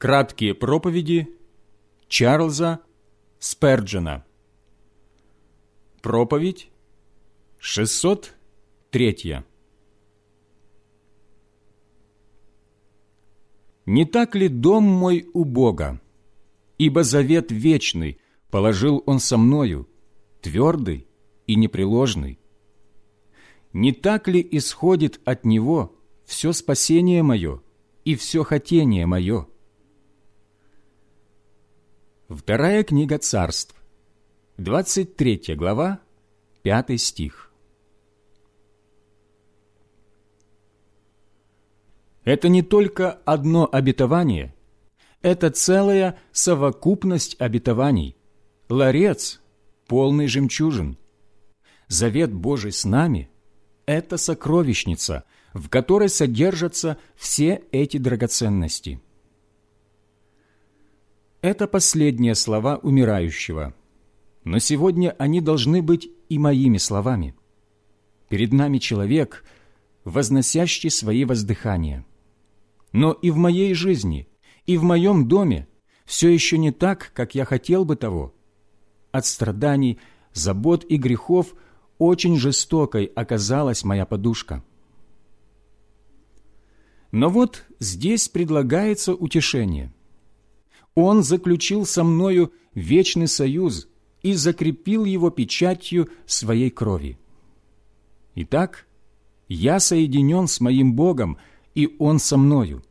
Краткие проповеди Чарльза Сперджена. Проповедь 603. «Не так ли дом мой у Бога? Ибо завет вечный положил Он со мною, твердый и непреложный. Не так ли исходит от Него все спасение мое и все хотение мое?» Вторая книга Царств, 23 глава, 5 стих. Это не только одно обетование, это целая совокупность обетований, ларец, полный жемчужин. Завет Божий с нами – это сокровищница, в которой содержатся все эти драгоценности. Это последние слова умирающего, но сегодня они должны быть и моими словами. Перед нами человек, возносящий свои воздыхания. Но и в моей жизни, и в моем доме все еще не так, как я хотел бы того. От страданий, забот и грехов очень жестокой оказалась моя подушка. Но вот здесь предлагается утешение. Он заключил со мною вечный союз и закрепил его печатью своей крови. Итак, я соединен с моим Богом, и Он со мною.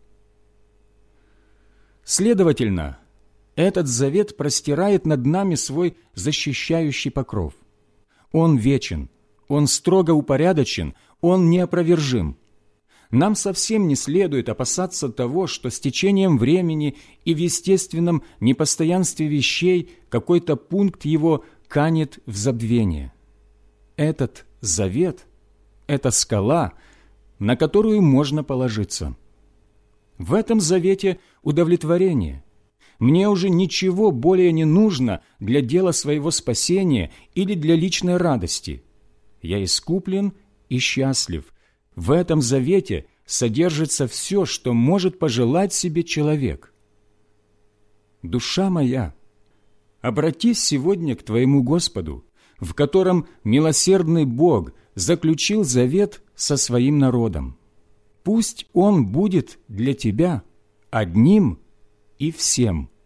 Следовательно, этот завет простирает над нами свой защищающий покров. Он вечен, он строго упорядочен, он неопровержим. Нам совсем не следует опасаться того, что с течением времени и в естественном непостоянстве вещей какой-то пункт его канет в забвение. Этот завет – это скала, на которую можно положиться. В этом завете удовлетворение. Мне уже ничего более не нужно для дела своего спасения или для личной радости. Я искуплен и счастлив. В этом завете содержится все, что может пожелать себе человек. Душа моя, обратись сегодня к твоему Господу, в котором милосердный Бог заключил завет со своим народом. Пусть Он будет для тебя одним и всем.